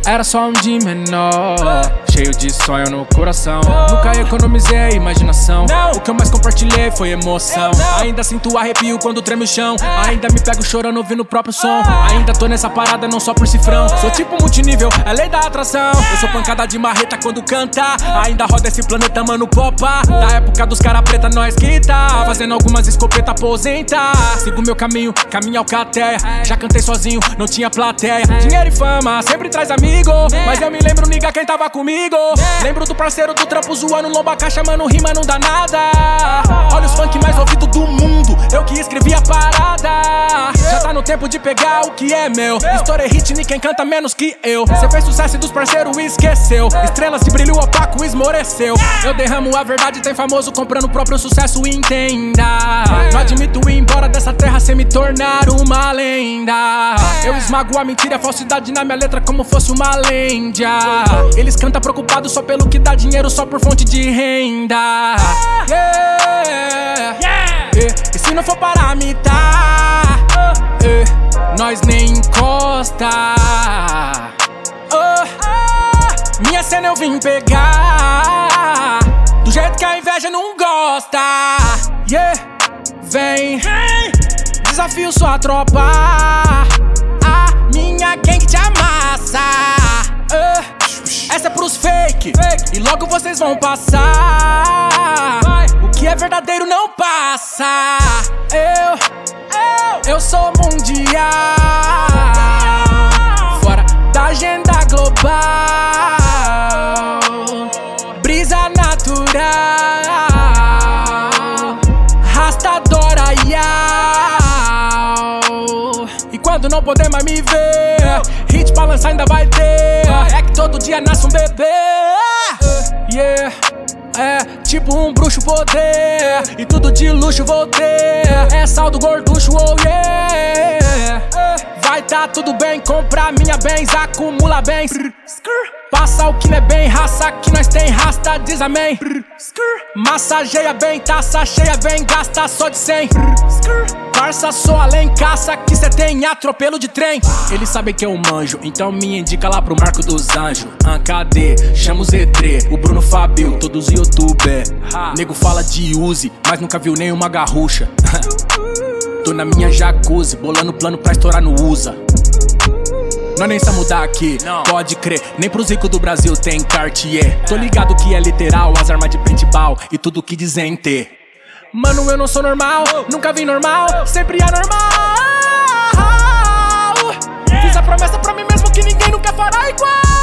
Era só um de menor, cheio de sonho no coração. Nunca economizei a imaginação. O que eu mais compartilhei foi emoção. Ainda sinto arrepio quando treme o chão. Ainda me pego chorando ouvindo o próprio som. Ainda tô nessa parada não só por cifrão. Sou tipo multinível, é lei da atração. Eu sou pancada de marreta quando canta. Ainda roda esse planeta, mano, popa. Da época dos cara preta, nós que tá fazendo algumas escopetas aposenta. Sigo meu caminho, caminho alcateia. Já cantei sozinho, não tinha plateia. Dinheiro e fama, sempre traz amigo. Mas eu me lembro, niga, quem tava comigo. Lembro do parceiro do trampo zoando lomba caixa, mano, rima não dá nada. Olha os funk mais ouvidos do mundo, eu que escrevi a parada. Já tá no tempo de pegar o que é meu. Estourei hit, ninguém canta menos que eu. Cê fez sucesso e dos parceiros esqueceu. Estrelas de brilho opaco esmoreceu. Eu derramo a verdade, tem famoso comprando o próprio sucesso, entenda. Não admito ir embora dessa terra sem me tornar uma lenda. Eu esmago a mentira e a falsidade na minha letra como fosse uma lenda. Eles cantam preocupados só pelo que dá dinheiro, só por fonte de renda. E se não for para imitar, nós nem encosta. Minha cena eu vim pegar do jeito que a inveja não gosta. Vem, desafio sua tropa. A minha gang te amassa. Essa é pros fake, e logo vocês vão passar. O que é verdadeiro não passa. Eu sou mundial, fora da agenda global. Brisa natural, rastadora yau. E quando não poder mais me ver, hit pra lançar ainda vai ter. É que todo dia nasce um bebê. É tipo um bruxo poder, e tudo de luxo vou ter. É saldo gorducho, oh yeah. Vai tá tudo bem, compra minha bens, acumula bens. Passa o que não é bem, raça que nós tem, rasta, diz amém. Massageia bem, taça cheia, vem, gasta só de 100. Parça, sou além, caça que cê tem, atropelo de trem. Eles sabem que eu manjo, então me indica lá pro Marco dos Anjos. Cadê? Chama o Z3, o Bruno Fabio, todos youtuber. Nego fala de Uzi, mas nunca viu nenhuma garrucha. Tô na minha jacuzzi, bolando plano pra estourar no USA. Nós nem sabemos mudar aqui, não. Pode crer, nem pros ricos do Brasil tem Cartier. Tô ligado que é literal, as armas de paintball e tudo que dizem ter. Mano, eu não sou normal, nunca vim normal, sempre anormal. Fiz a promessa pra mim mesmo que ninguém nunca fará igual.